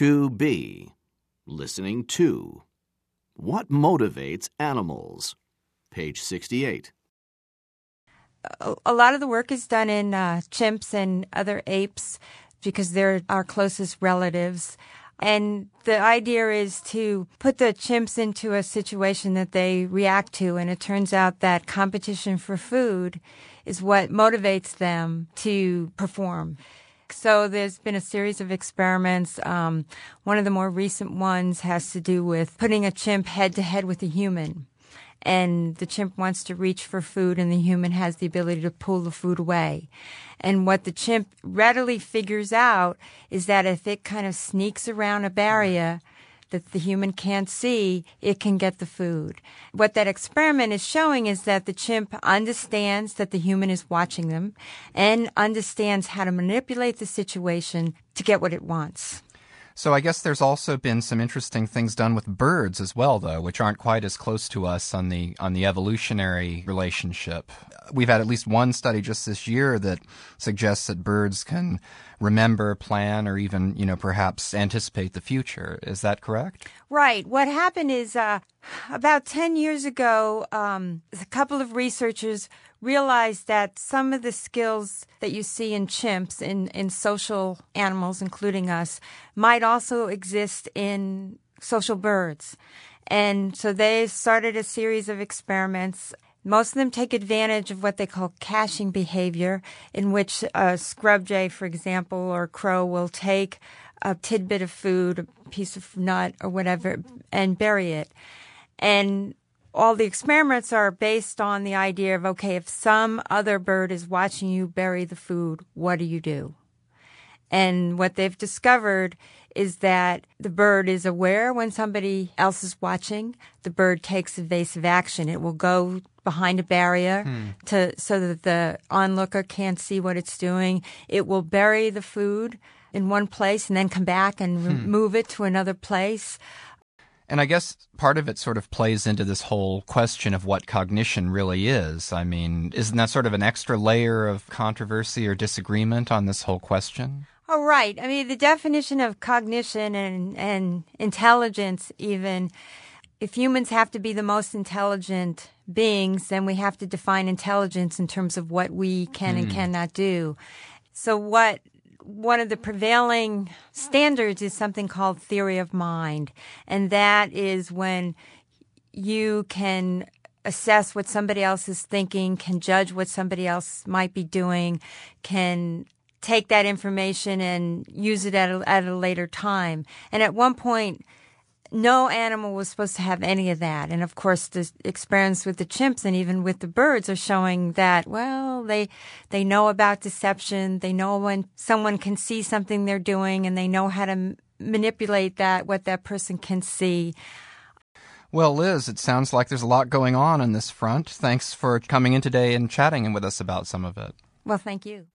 2B. Listening to. What motivates animals? Page 68. A lot of the work is done in chimps and other apes because they're our closest relatives. And the idea is to put the chimps into a situation that they react to. And it turns out that competition for food is what motivates them to perform. So there's been a series of experiments. One of the more recent ones has to do with putting a chimp head to head with a human. And the chimp wants to reach for food and the human has the ability to pull the food away. And what the chimp readily figures out is that if it kind of sneaks around a barrier that the human can't see, it can get the food. What that experiment is showing is that the chimp understands that the human is watching them and understands how to manipulate the situation to get what it wants. So I guess there's also been some interesting things done with birds as well, though, which aren't quite as close to us on the evolutionary relationship. We've had at least one study just this year that suggests that birds can remember, plan, or even, perhaps anticipate the future. Is that correct? Right. What happened is about 10 years ago, a couple of researchers realized that some of the skills that you see in chimps, in social animals, including us, might also exist in social birds. And so they started a series of experiments. Most of them take advantage of what they call caching behavior, in which a scrub jay, for example, or crow will take a tidbit of food, a piece of nut or whatever, and bury it. And all the experiments are based on the idea of, okay, if some other bird is watching you bury the food, what do you do? And what they've discovered is that the bird is aware when somebody else is watching. The bird takes evasive action. It will go behind a barrier so that the onlooker can't see what it's doing. It will bury the food in one place and then come back and move it to another place. And I guess part of it sort of plays into this whole question of what cognition really is. I mean, isn't that sort of an extra layer of controversy or disagreement on this whole question? Oh, right. I mean, the definition of cognition and intelligence even, if humans have to be the most intelligent beings, then we have to define intelligence in terms of what we can and cannot do. So one of the prevailing standards is something called theory of mind. And that is when you can assess what somebody else is thinking, can judge what somebody else might be doing, can take that information and use it at a later time. And at one point, no animal was supposed to have any of that. And of course, the experiments with the chimps and even with the birds are showing that, well, they know about deception. They know when someone can see something they're doing, and they know how to manipulate what that person can see. Well, Liz, it sounds like there's a lot going on this front. Thanks for coming in today and chatting with us about some of it. Well, thank you.